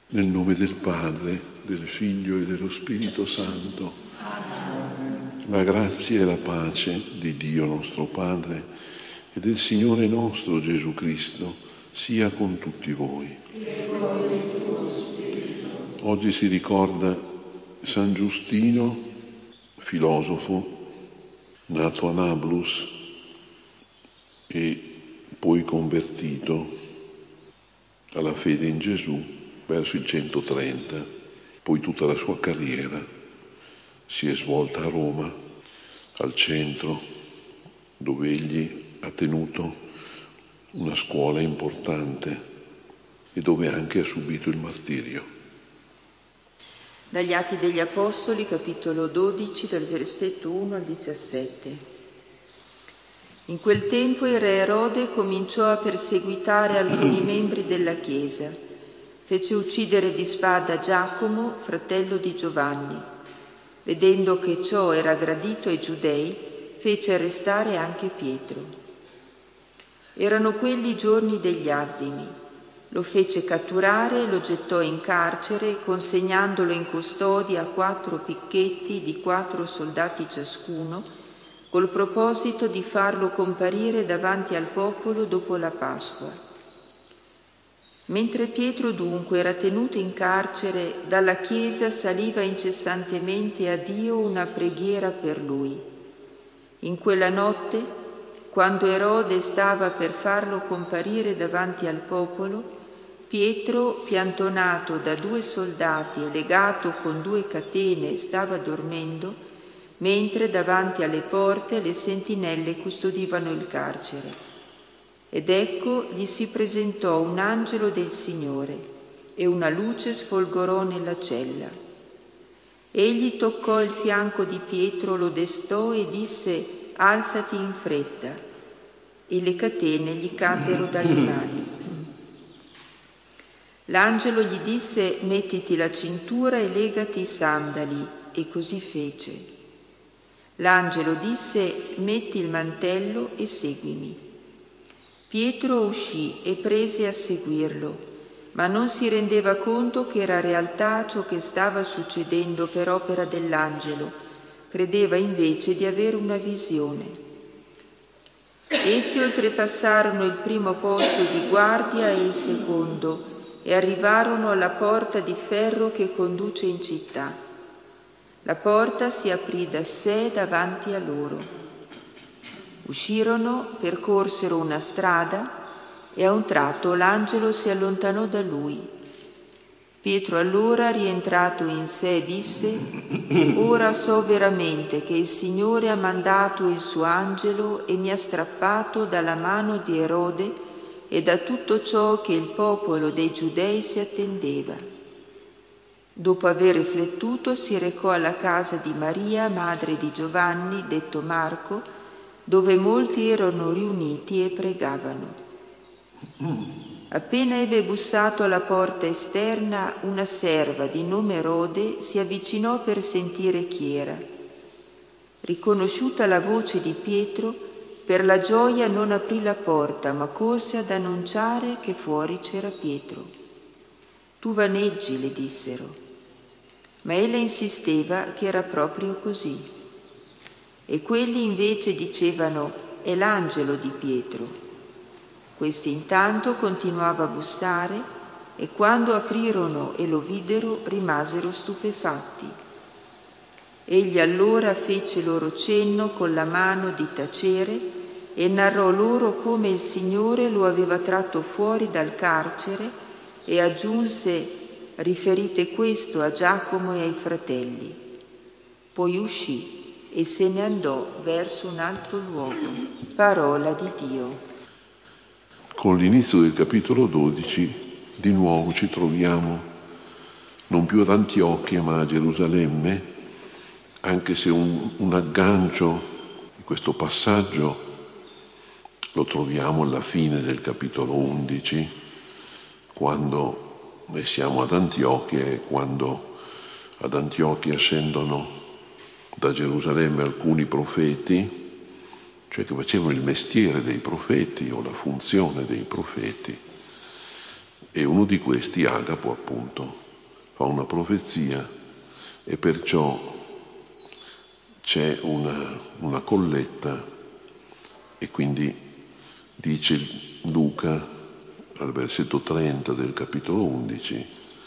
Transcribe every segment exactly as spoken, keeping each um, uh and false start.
Nel nome del Padre, del Figlio e dello Spirito Santo. La grazia e la pace di Dio nostro Padre e del Signore nostro Gesù Cristo sia con tutti voi. Oggi si ricorda San Giustino, filosofo, nato a Nablus e poi convertito alla fede in Gesù verso il centotrenta. Poi tutta la sua carriera si è svolta a Roma, al centro, dove egli ha tenuto una scuola importante e dove anche ha subito il martirio. Dagli Atti degli Apostoli, capitolo dodici, dal versetto uno al diciassette. In quel tempo il re Erode cominciò a perseguitare alcuni membri della Chiesa. Fece uccidere di spada Giacomo, fratello di Giovanni. Vedendo che ciò era gradito ai giudei, fece arrestare anche Pietro. Erano quelli i giorni degli azimi. Lo fece catturare e lo gettò in carcere, consegnandolo in custodia a quattro picchetti di quattro soldati ciascuno, col proposito di farlo comparire davanti al popolo dopo la Pasqua. Mentre Pietro dunque era tenuto in carcere, dalla chiesa saliva incessantemente a Dio una preghiera per lui. In quella notte, quando Erode stava per farlo comparire davanti al popolo, Pietro, piantonato da due soldati e legato con due catene, stava dormendo, mentre davanti alle porte le sentinelle custodivano il carcere. Ed ecco gli si presentò un angelo del Signore e una luce sfolgorò nella cella. Egli toccò il fianco di Pietro, lo destò e disse: «Alzati in fretta», e le catene gli caddero dalle mani. L'angelo gli disse: «Mettiti la cintura e legati i sandali», e così fece. L'angelo disse: «Metti il mantello e seguimi». Pietro uscì e prese a seguirlo, ma non si rendeva conto che era realtà ciò che stava succedendo per opera dell'angelo. Credeva invece di avere una visione. Essi oltrepassarono il primo posto di guardia e il secondo e arrivarono alla porta di ferro che conduce in città. La porta si aprì da sé davanti a loro. Uscirono, percorsero una strada e a un tratto l'angelo si allontanò da lui. Pietro allora, rientrato in sé, disse: «Ora so veramente che il Signore ha mandato il suo angelo e mi ha strappato dalla mano di Erode e da tutto ciò che il popolo dei Giudei si attendeva». Dopo aver riflettuto, si recò alla casa di Maria, madre di Giovanni, detto Marco, dove molti erano riuniti e pregavano. Appena ebbe bussato alla porta esterna, una serva di nome Erode si avvicinò per sentire chi era. Riconosciuta la voce di Pietro, per la gioia non aprì la porta, ma corse ad annunciare che fuori c'era Pietro. «Tu vaneggi», le dissero, ma ella insisteva che era proprio così. E quelli invece dicevano: «È l'angelo di Pietro». Questi intanto continuava a bussare e quando aprirono e lo videro rimasero stupefatti. Egli allora fece loro cenno con la mano di tacere e narrò loro come il Signore lo aveva tratto fuori dal carcere e aggiunse: «Riferite questo a Giacomo e ai fratelli». Poi uscì e se ne andò verso un altro luogo. Parola di Dio. Con l'inizio del capitolo dodici di nuovo ci troviamo non più ad Antiochia ma a Gerusalemme, anche se un, un aggancio di questo passaggio lo troviamo alla fine del capitolo undici, quando noi siamo ad Antiochia e quando ad Antiochia scendono da Gerusalemme alcuni profeti, cioè che facevano il mestiere dei profeti o la funzione dei profeti, E uno di questi, Agapo appunto, fa una profezia e perciò c'è una, una colletta, e quindi dice Luca al versetto trenta del capitolo undici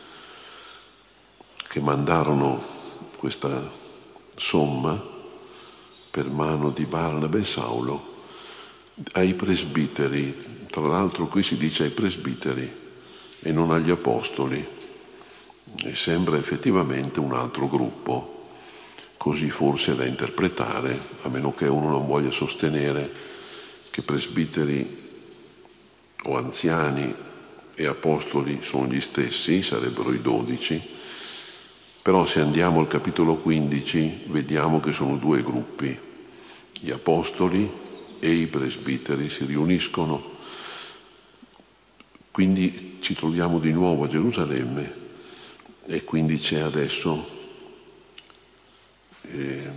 che mandarono questa somma per mano di Barnaba e Saulo ai presbiteri. Tra l'altro qui si dice ai presbiteri e non agli apostoli, e sembra effettivamente un altro gruppo, così forse da interpretare, a meno che uno non voglia sostenere che presbiteri o anziani e apostoli sono gli stessi, sarebbero i dodici, però se andiamo al capitolo quindici vediamo che sono due gruppi, gli apostoli e i presbiteri si riuniscono, quindi ci troviamo di nuovo a Gerusalemme e quindi c'è adesso eh,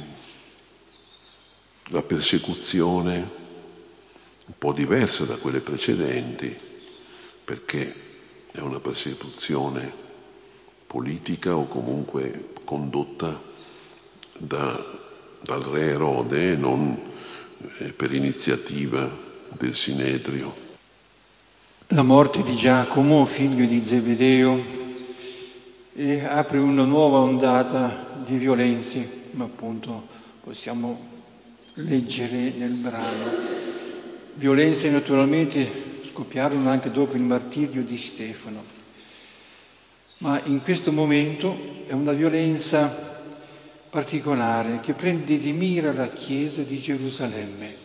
la persecuzione un po' diversa da quelle precedenti, perché è una persecuzione politica o comunque condotta da, dal re Erode e non eh, per iniziativa del Sinedrio. La morte di Giacomo, figlio di Zebedeo, e apre una nuova ondata di violenze, ma appunto possiamo leggere nel brano. Violenze naturalmente scoppiarono anche dopo il martirio di Stefano, ma in questo momento è una violenza particolare che prende di mira la Chiesa di Gerusalemme.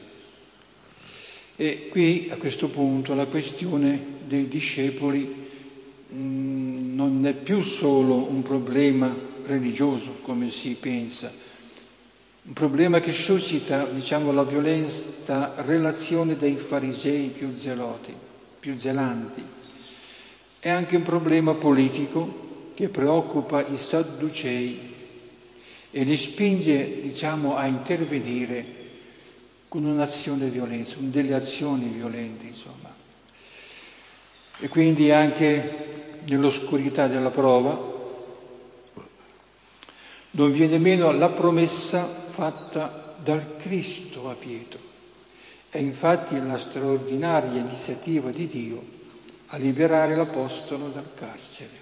E qui a questo punto la questione dei discepoli mh, non è più solo un problema religioso come si pensa, un problema che suscita, diciamo, la violenta relazione dei farisei più zeloti, più zelanti. È anche un problema politico che preoccupa i sadducei e li spinge, diciamo, a intervenire con un'azione violenta, con delle azioni violente, insomma. E quindi anche nell'oscurità della prova non viene meno la promessa fatta dal Cristo a Pietro. È infatti la straordinaria iniziativa di Dio a liberare l'Apostolo dal carcere.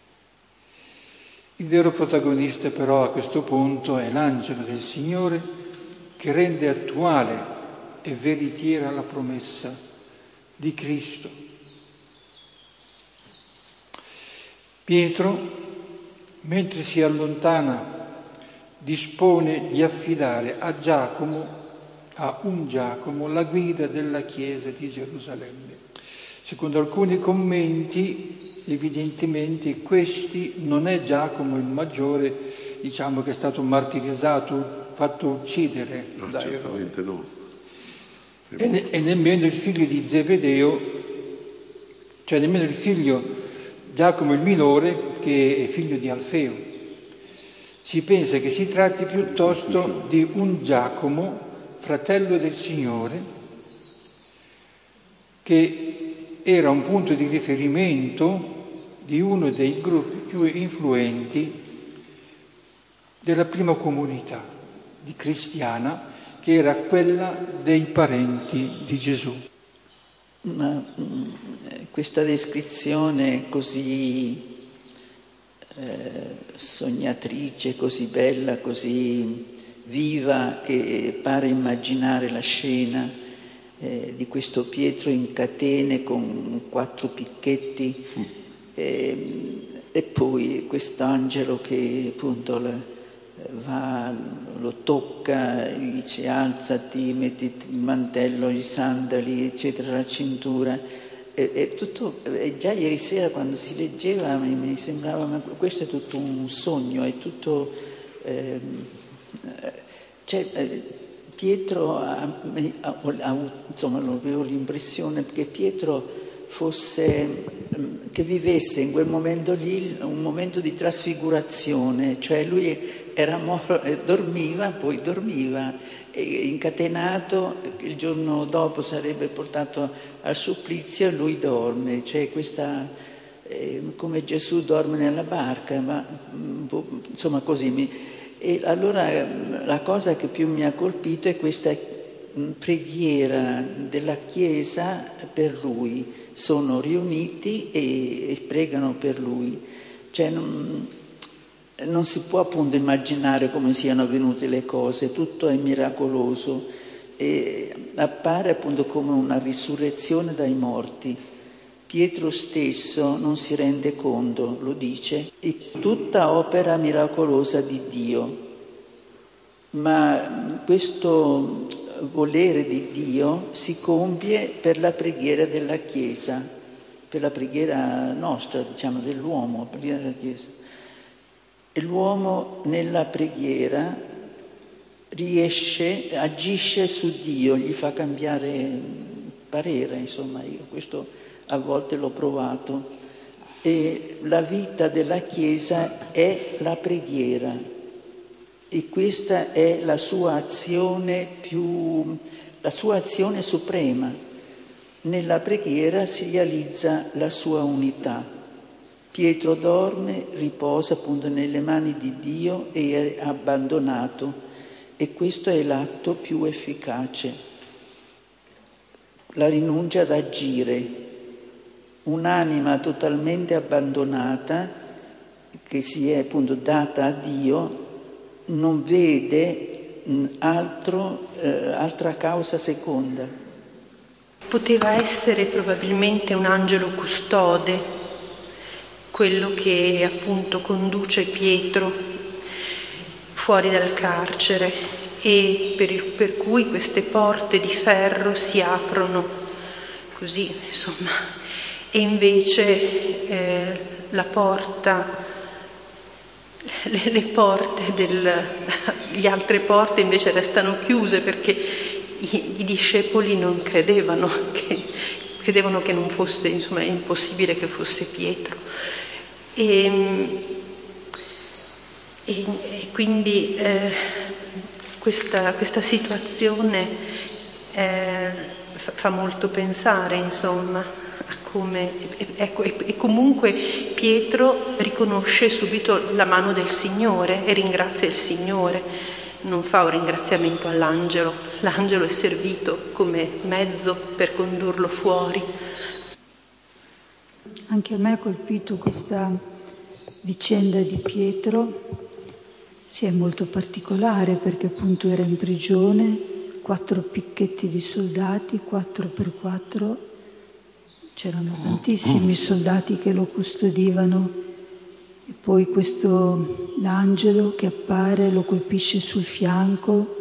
Il vero protagonista però a questo punto è l'angelo del Signore che rende attuale e veritiera la promessa di Cristo. Pietro, mentre si allontana, dispone di affidare a Giacomo, a un Giacomo, la guida della Chiesa di Gerusalemme. Secondo alcuni commenti, evidentemente questi non è Giacomo il maggiore, diciamo, che è stato martirizzato, fatto uccidere no, da Erode. No. E, ne, e nemmeno il figlio di Zebedeo, cioè nemmeno il figlio Giacomo il minore, che è figlio di Alfeo. Si pensa che si tratti piuttosto di un Giacomo, fratello del Signore, che era un punto di riferimento di uno dei gruppi più influenti della prima comunità di cristiana, che era quella dei parenti di Gesù. Ma questa descrizione così eh, sognatrice, così bella, così viva, che pare immaginare la scena eh, di questo Pietro in catene con quattro picchetti eh, e poi quest'angelo che appunto la, va, lo tocca, dice alzati, mettiti il mantello, i sandali, eccetera, la cintura. E, e tutto, e già ieri sera quando si leggeva mi, mi sembrava, ma questo è tutto un sogno, è tutto... Eh, cioè, eh, Pietro ha, ha, ha, insomma, avevo l'impressione che Pietro fosse, che vivesse in quel momento lì un momento di trasfigurazione, cioè lui era mor- dormiva, poi dormiva, incatenato, il giorno dopo sarebbe portato al supplizio e lui dorme, cioè questa eh, come Gesù dorme nella barca, ma insomma così. Mi, e allora la cosa che più mi ha colpito è questa preghiera della Chiesa per lui. Sono riuniti e, e pregano per lui. Cioè non, non si può appunto immaginare come siano avvenute le cose, tutto è miracoloso e appare appunto come una risurrezione dai morti. Pietro stesso non si rende conto, lo dice, è tutta opera miracolosa di Dio, ma questo volere di Dio si compie per la preghiera della Chiesa, per la preghiera nostra, diciamo, dell'uomo, la preghiera della Chiesa. E l'uomo nella preghiera riesce, agisce su Dio, gli fa cambiare parere, insomma, io questo a volte l'ho provato. E la vita della Chiesa è la preghiera e questa è la sua azione più, la sua azione suprema. Nella preghiera si realizza la sua unità. Pietro dorme, riposa appunto nelle mani di Dio e è abbandonato, e questo è l'atto più efficace. La rinuncia ad agire. Un'anima totalmente abbandonata, che si è appunto data a Dio, non vede altro, eh, altra causa seconda. Poteva essere probabilmente un angelo custode, quello che appunto conduce Pietro fuori dal carcere e per, il, per cui queste porte di ferro si aprono così, insomma. E invece eh, la porta, le, le porte del, le altre porte invece restano chiuse perché i, i discepoli non credevano, che, credevano che non fosse, insomma, è impossibile che fosse Pietro. E, e, e quindi eh, questa, questa situazione eh, fa, fa molto pensare, insomma. Come, ecco, e comunque Pietro riconosce subito la mano del Signore e ringrazia il Signore, non fa un ringraziamento all'angelo, l'angelo è servito come mezzo per condurlo fuori. Anche a me ha colpito questa vicenda di Pietro, sì, è molto particolare perché appunto era in prigione, quattro picchetti di soldati, quattro per quattro. C'erano tantissimi soldati che lo custodivano e poi questo l'angelo che appare lo colpisce sul fianco.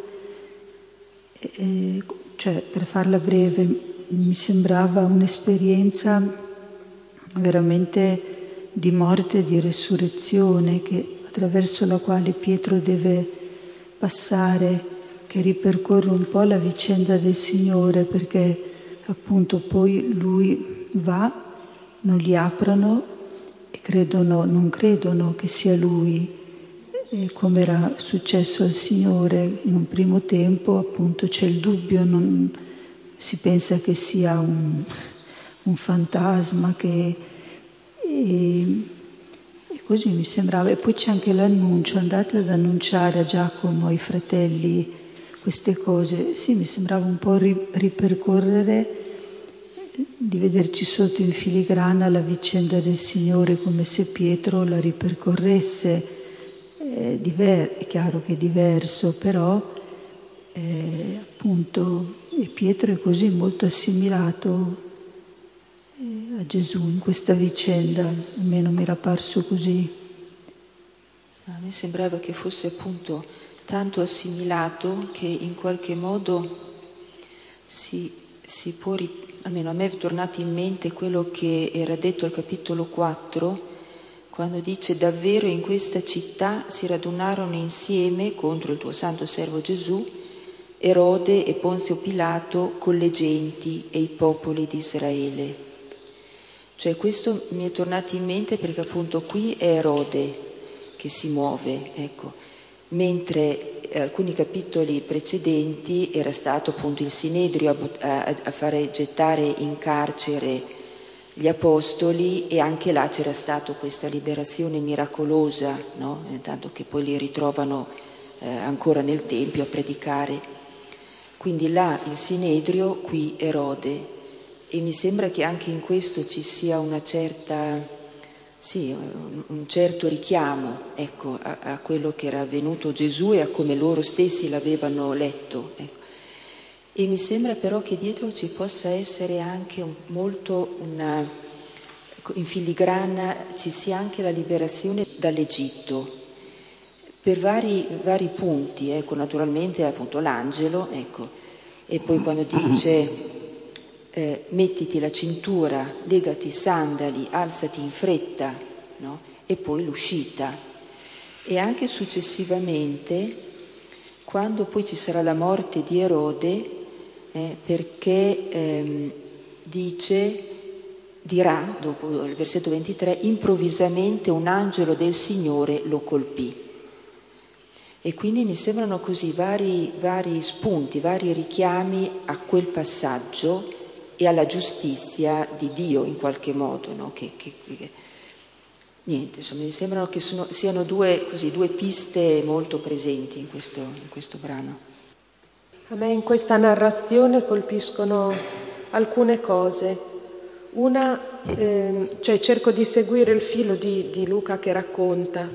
E, cioè, per farla breve, mi sembrava un'esperienza veramente di morte e di resurrezione che, attraverso la quale Pietro deve passare, che ripercorre un po' la vicenda del Signore, perché appunto poi lui va, non gli aprono e credono, non credono che sia lui, e come era successo al Signore in un primo tempo, appunto c'è il dubbio, non, si pensa che sia un, un fantasma, che, e, e così mi sembrava. E poi c'è anche l'annuncio, andate ad annunciare a Giacomo, ai fratelli, queste cose. Sì, mi sembrava un po' ri, ripercorrere, di vederci sotto in filigrana la vicenda del Signore, come se Pietro la ripercorresse. È, diver- è chiaro che è diverso, però eh, appunto e Pietro è così molto assimilato eh, a Gesù in questa vicenda, almeno mi era parso così. A me sembrava che fosse appunto tanto assimilato che in qualche modo si, si può, almeno a me è tornato in mente quello che era detto al capitolo quattro, quando dice: davvero in questa città si radunarono insieme contro il tuo santo servo Gesù Erode e Ponzio Pilato con le genti e i popoli di Israele. Cioè questo mi è tornato in mente perché appunto qui è Erode che si muove, ecco, mentre alcuni capitoli precedenti era stato appunto il Sinedrio a, but- a, a fare gettare in carcere gli apostoli, e anche là c'era stata questa liberazione miracolosa, no? Tanto che poi li ritrovano eh, ancora nel Tempio a predicare. Quindi là il Sinedrio, qui Erode, e mi sembra che anche in questo ci sia una certa, sì, un certo richiamo, ecco, a, a quello che era avvenuto Gesù e a come loro stessi l'avevano letto, ecco. E mi sembra però che dietro ci possa essere anche un, molto una, in filigrana ci sia anche la liberazione dall'Egitto, per vari, vari punti, ecco, naturalmente appunto l'angelo, ecco, e poi quando dice eh, mettiti la cintura, legati i sandali, alzati in fretta, no? E poi l'uscita. E anche successivamente, quando poi ci sarà la morte di Erode, Eh, perché ehm, dice, dirà, dopo il versetto ventitré, improvvisamente un angelo del Signore lo colpì. E quindi mi sembrano così vari, vari spunti, vari richiami a quel passaggio e alla giustizia di Dio in qualche modo, no? Che, che, che, niente, insomma, mi sembrano che sono, siano due, così, due piste molto presenti in questo, in questo brano. A me in questa narrazione colpiscono alcune cose. Una, eh, cioè cerco di seguire il filo di, di Luca che racconta.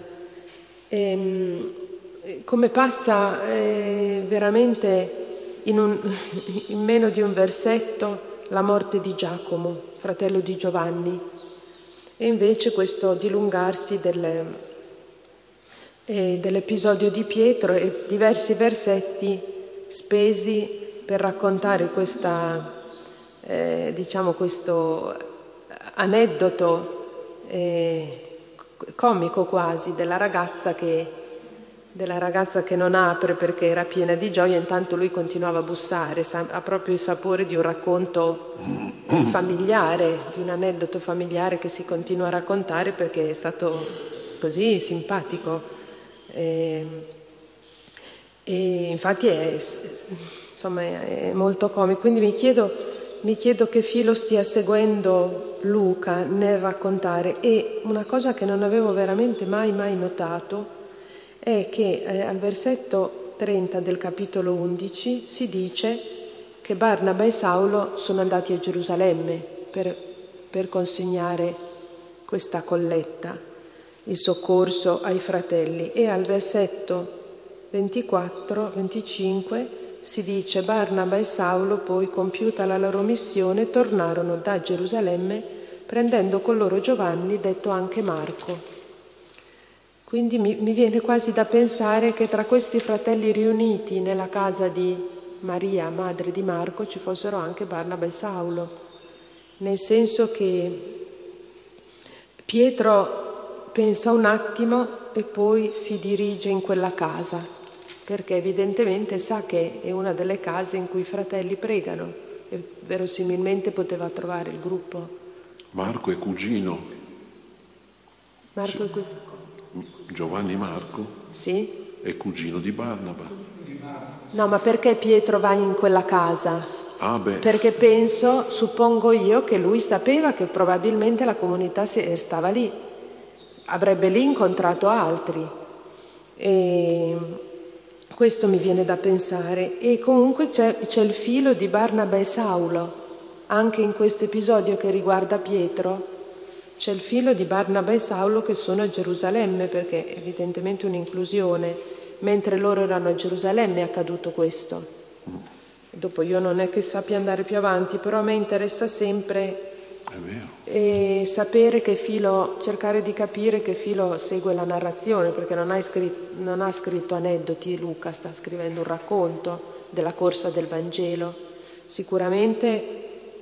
E, come passa eh, veramente in, un, in meno di un versetto la morte di Giacomo, fratello di Giovanni, e invece questo dilungarsi del, eh, dell'episodio di Pietro e diversi versetti spesi per raccontare questa, eh, diciamo questo aneddoto eh, comico quasi della ragazza che, della ragazza che non apre perché era piena di gioia, intanto lui continuava a bussare, ha proprio il sapore di un racconto familiare, di un aneddoto familiare che si continua a raccontare perché è stato così simpatico. Eh, E infatti è, insomma, è molto comico, quindi mi chiedo, mi chiedo che filo stia seguendo Luca nel raccontare. E una cosa che non avevo veramente mai mai notato è che eh, al versetto trenta del capitolo undici si dice che Barnaba e Saulo sono andati a Gerusalemme per, per consegnare questa colletta, il soccorso ai fratelli, e al versetto ventiquattro venticinque si dice Barnaba e Saulo poi, compiuta la loro missione, tornarono da Gerusalemme prendendo con loro Giovanni, detto anche Marco. Quindi mi, mi viene quasi da pensare che tra questi fratelli riuniti nella casa di Maria, madre di Marco, ci fossero anche Barnaba e Saulo, nel senso che Pietro pensa un attimo e poi si dirige in quella casa, perché evidentemente sa che è una delle case in cui i fratelli pregano e verosimilmente poteva trovare il gruppo. Marco è cugino. Marco sì. è qui. Giovanni Marco sì? è cugino di Barnaba. No, ma perché Pietro va in quella casa? Ah, beh. Perché penso, suppongo io, che lui sapeva che probabilmente la comunità stava lì, avrebbe lì incontrato altri. E questo mi viene da pensare. E comunque c'è, c'è il filo di Barnaba e Saulo, anche in questo episodio che riguarda Pietro, c'è il filo di Barnaba e Saulo che sono a Gerusalemme, perché evidentemente un'inclusione, mentre loro erano a Gerusalemme è accaduto questo. Dopo io non è che sappia andare più avanti, però a me interessa sempre È vero. e sapere che filo, cercare di capire che filo segue la narrazione, perché non ha scritto, non ha scritto aneddoti, Luca sta scrivendo un racconto della corsa del Vangelo. Sicuramente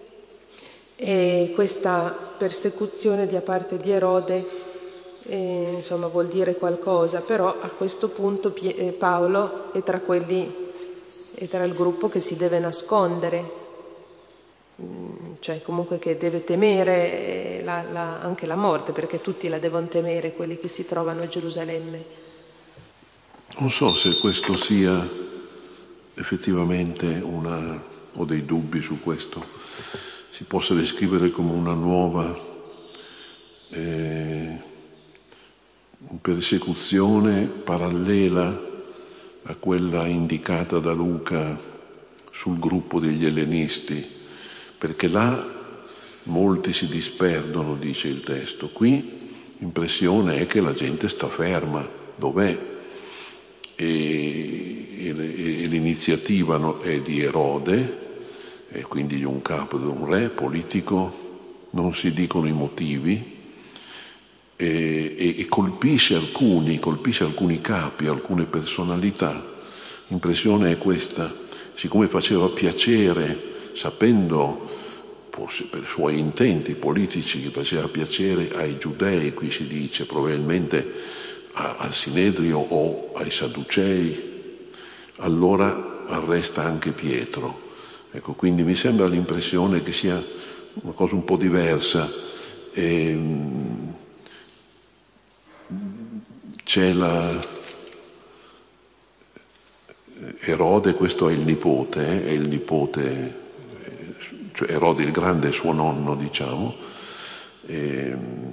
e questa persecuzione da parte di Erode eh, insomma vuol dire qualcosa, però a questo punto Pie- eh, Paolo è tra quelli, è tra il gruppo che si deve nascondere, mm, cioè comunque che deve temere la, la, anche la morte, perché tutti la devono temere, quelli che si trovano a Gerusalemme. Non so se questo sia effettivamente una, ho dei dubbi su questo, si possa descrivere come una nuova eh, persecuzione parallela a quella indicata da Luca sul gruppo degli ellenisti, perché là molti si disperdono, dice il testo. Qui l'impressione è che la gente sta ferma, dov'è? E, e, e l'iniziativa è di Erode, e quindi di un capo, di un re politico, non si dicono i motivi, e, e, e colpisce alcuni, colpisce alcuni capi, alcune personalità. L'impressione è questa: siccome faceva piacere, sapendo, forse per i suoi intenti politici, che faceva piacere ai giudei, qui si dice probabilmente a, al Sinedrio o ai Sadducei, allora arresta anche Pietro. Ecco, quindi mi sembra l'impressione che sia una cosa un po' diversa. E, c'è la Erode, questo è il nipote, eh, è il nipote, eh, cioè Erode il Grande è suo nonno, diciamo. E,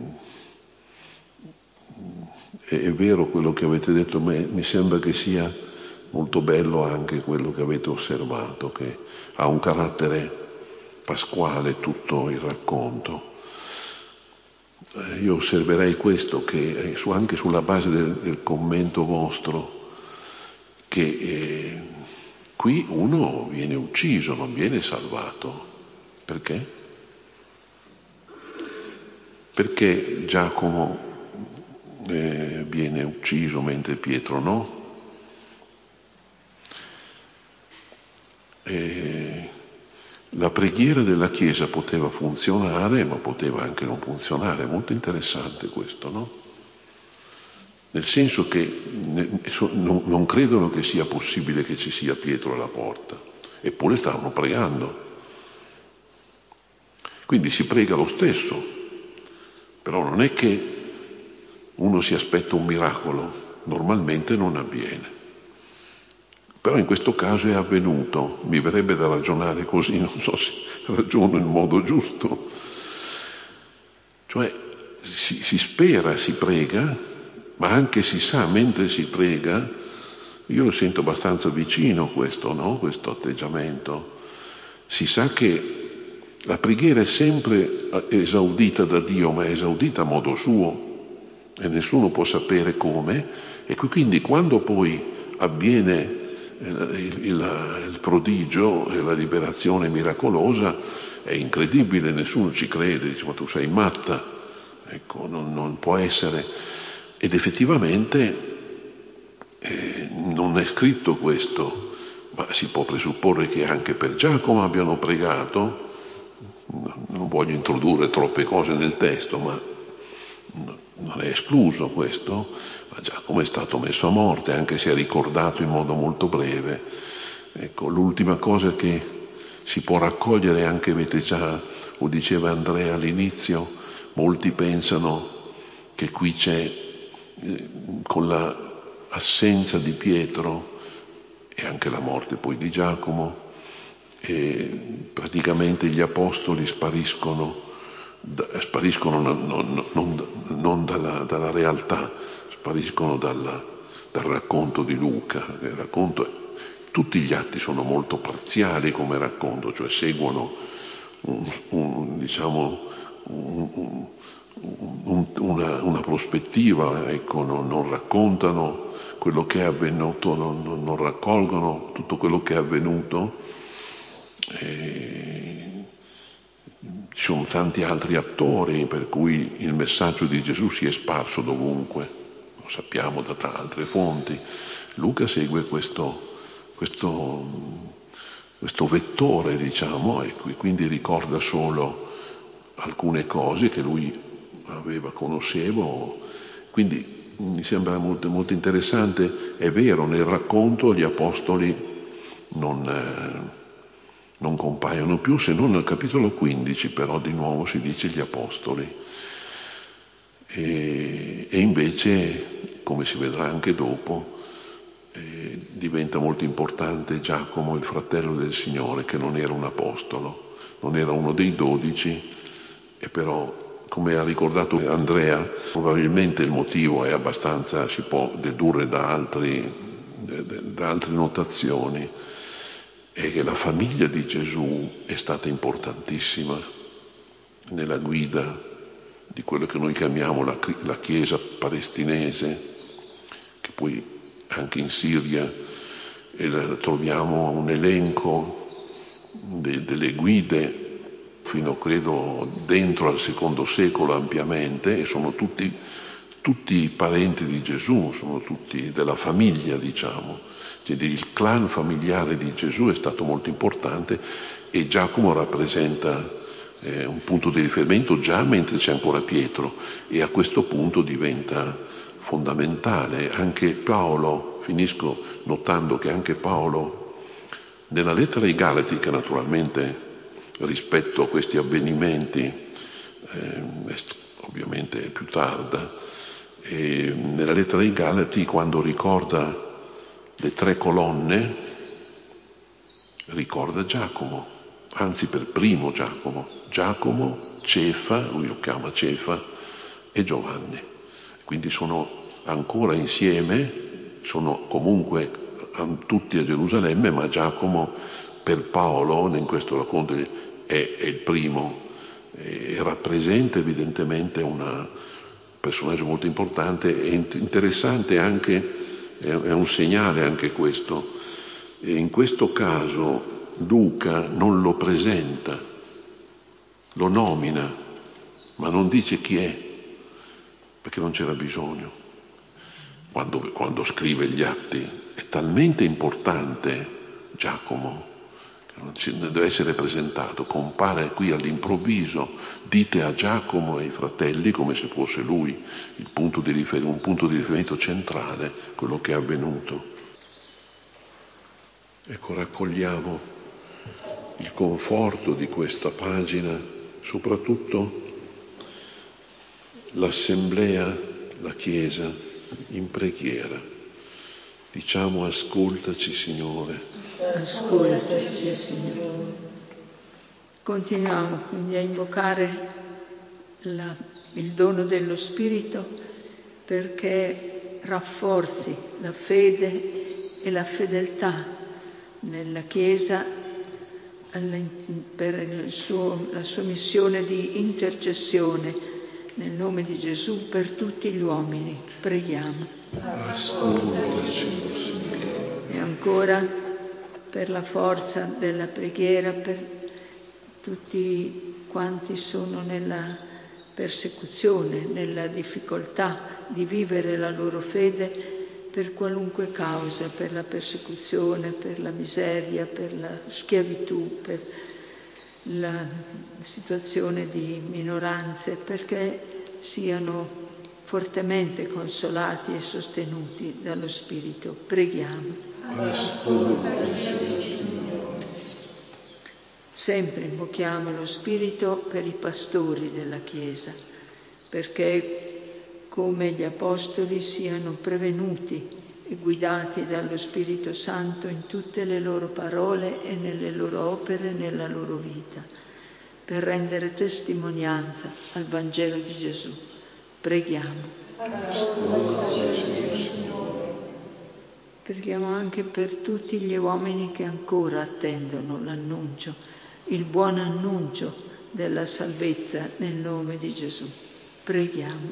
è, è vero quello che avete detto, ma mi sembra che sia molto bello anche quello che avete osservato, che ha un carattere pasquale tutto il racconto. Eh, io osserverei questo, che eh, su, anche sulla base del, del commento vostro, che eh, qui uno viene ucciso, non viene salvato. Perché? Perché Giacomo eh, viene ucciso mentre Pietro no? E la preghiera della Chiesa poteva funzionare, ma poteva anche non funzionare. È molto interessante questo, no? Nel senso che non credono che sia possibile che ci sia Pietro alla porta, eppure stavano pregando. Quindi si prega lo stesso, però non è che uno si aspetta un miracolo, normalmente non avviene. Però in questo caso è avvenuto, mi verrebbe da ragionare così, non so se ragiono in modo giusto. Cioè si, si spera, si prega, ma anche si sa mentre si prega, io lo sento abbastanza vicino questo, no? Questo atteggiamento. Si sa che la preghiera è sempre esaudita da Dio, ma è esaudita a modo suo e nessuno può sapere come, e quindi quando poi avviene il, il, il prodigio e la liberazione miracolosa è incredibile, nessuno ci crede, dice: ma tu sei matta, ecco, non, non può essere. Ed effettivamente eh, non è scritto questo, ma si può presupporre che anche per Giacomo abbiano pregato. Non voglio introdurre troppe cose nel testo, ma non è escluso questo. Ma Giacomo è stato messo a morte, anche se è ricordato in modo molto breve. Ecco, l'ultima cosa che si può raccogliere, anche avete già, o diceva Andrea all'inizio, molti pensano che qui c'è, eh, con l'assenza di Pietro e anche la morte poi di Giacomo, e praticamente gli apostoli spariscono, da, spariscono non, non, non, non dalla, dalla realtà, spariscono dalla, dal racconto di Luca. Il racconto è, tutti gli atti sono molto parziali come racconto, cioè seguono un, un, diciamo, un, un, un, una, una prospettiva, ecco, non, non raccontano quello che è avvenuto, non, non, non raccolgono tutto quello che è avvenuto. E ci sono tanti altri attori per cui il messaggio di Gesù si è sparso dovunque, lo sappiamo da altre fonti. Luca segue questo, questo, questo vettore, diciamo, e quindi ricorda solo alcune cose che lui aveva, conoscevo. Quindi mi sembra molto, molto interessante. È vero, nel racconto gli apostoli non... Eh, non compaiono più, se non nel capitolo quindici, però di nuovo si dice gli apostoli. E, e invece, come si vedrà anche dopo, eh, diventa molto importante Giacomo, il fratello del Signore, che non era un apostolo. non era uno dei dodici, e però, come ha ricordato Andrea, probabilmente il motivo è abbastanza, si può dedurre da, altri, da altre notazioni, è che la famiglia di Gesù è stata importantissima nella guida di quello che noi chiamiamo la, la Chiesa palestinese, che poi anche in Siria eh, troviamo un elenco de, delle guide fino credo dentro al secondo secolo ampiamente, e sono tutti, tutti parenti di Gesù, sono tutti della famiglia, diciamo. Cioè, il clan familiare di Gesù è stato molto importante, e Giacomo rappresenta eh, un punto di riferimento già mentre c'è ancora Pietro, e a questo punto diventa fondamentale. Anche Paolo, finisco notando che anche Paolo nella lettera ai Galati, che naturalmente rispetto a questi avvenimenti eh, ovviamente è più tarda, e nella lettera ai Galati, quando ricorda le tre colonne, ricorda Giacomo, anzi per primo Giacomo, Giacomo, Cefa, lui lo chiama Cefa, e Giovanni. Quindi sono ancora insieme, sono comunque tutti a Gerusalemme, ma Giacomo per Paolo, in questo racconto, è, è il primo, e rappresenta evidentemente un personaggio molto importante e interessante anche, è un segnale anche questo. E in questo caso Luca non lo presenta, lo nomina, ma non dice chi è, perché non c'era bisogno. Quando, quando scrive gli atti è talmente importante Giacomo che non, ci, non deve essere presentato, compare qui all'improvviso, dite a Giacomo e ai fratelli, come se fosse lui il punto di rifer- un punto di riferimento centrale, quello che è avvenuto. Ecco, raccogliamo il conforto di questa pagina, soprattutto l'assemblea, la Chiesa in preghiera. Diciamo: ascoltaci, Signore. Ascoltaci, Signore. Continuiamo quindi a invocare la, il dono dello Spirito perché rafforzi la fede e la fedeltà nella Chiesa per il suo, la sua missione di intercessione nel nome di Gesù per tutti gli uomini. Preghiamo. Ascoltaci, Signore. E ancora per la forza della preghiera per tutti quanti sono nella persecuzione, nella difficoltà di vivere la loro fede per qualunque causa, per la persecuzione, per la miseria, per la schiavitù, per la situazione di minoranze, perché siano fortemente consolati e sostenuti dallo Spirito. Preghiamo. Sempre invochiamo lo Spirito per i pastori della Chiesa, perché come gli Apostoli siano prevenuti e guidati dallo Spirito Santo in tutte le loro parole e nelle loro opere e nella loro vita, per rendere testimonianza al Vangelo di Gesù. Preghiamo. Preghiamo anche per tutti gli uomini che ancora attendono l'annuncio, il buon annuncio della salvezza nel nome di Gesù. Preghiamo.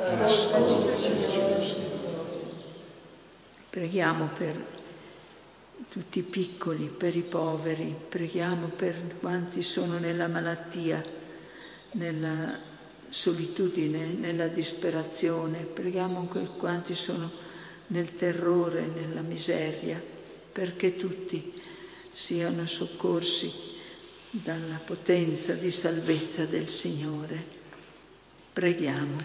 Preghiamo per tutti i piccoli, per i poveri, preghiamo per quanti sono nella malattia, nella solitudine, nella disperazione, preghiamo per quanti sono nel terrore, nella miseria, perché tutti siano soccorsi dalla potenza di salvezza del Signore. Preghiamo.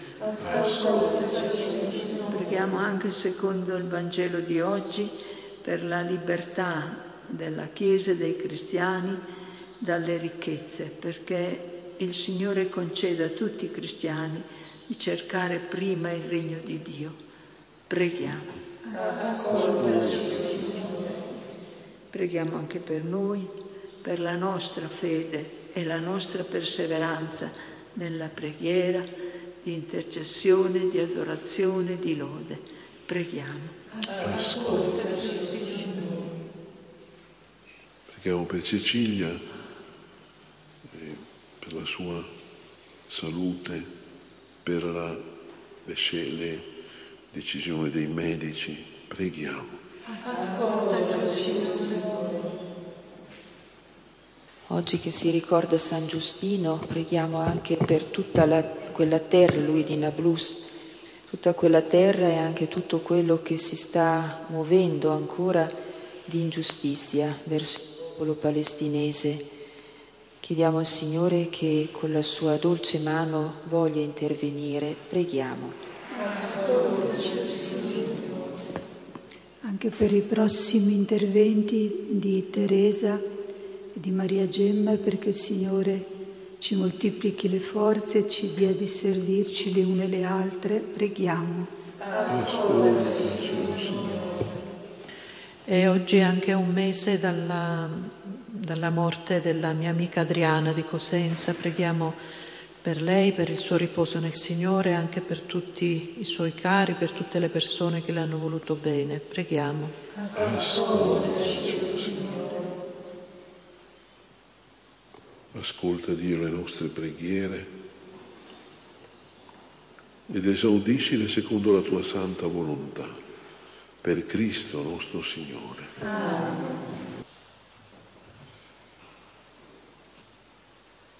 Preghiamo anche secondo il Vangelo di oggi per la libertà della Chiesa e dei cristiani dalle ricchezze, perché il Signore conceda a tutti i cristiani di cercare prima il regno di Dio. Preghiamo. Preghiamo anche per noi, per la nostra fede e la nostra perseveranza nella preghiera, di intercessione, di adorazione, di lode. Preghiamo. Ascoltaci, Signore. Preghiamo per Cecilia, eh, per la sua salute, per la, le, le decisioni dei medici. Preghiamo. Ascoltaci, Signore. Oggi che si ricorda San Giustino, preghiamo anche per tutta la, quella terra, lui di Nablus, tutta quella terra e anche tutto quello che si sta muovendo ancora di ingiustizia verso il popolo palestinese. Chiediamo al Signore che con la sua dolce mano voglia intervenire. Preghiamo. Ascoltaci, Signore. Anche per i prossimi interventi di Teresa e di Maria Gemma, perché il Signore ci moltiplichi le forze e ci dia di servirci le une le altre. Preghiamo. Ascoltaci, Signore. E oggi è anche un mese dalla, dalla morte della mia amica Adriana di Cosenza. Preghiamo per lei, per il suo riposo nel Signore, anche per tutti i suoi cari, per tutte le persone che le hanno voluto bene. Preghiamo. Ascoltaci, Signore. Ascolta, Dio, le nostre preghiere ed esaudiscile secondo la tua santa volontà. Per Cristo nostro Signore. Amen.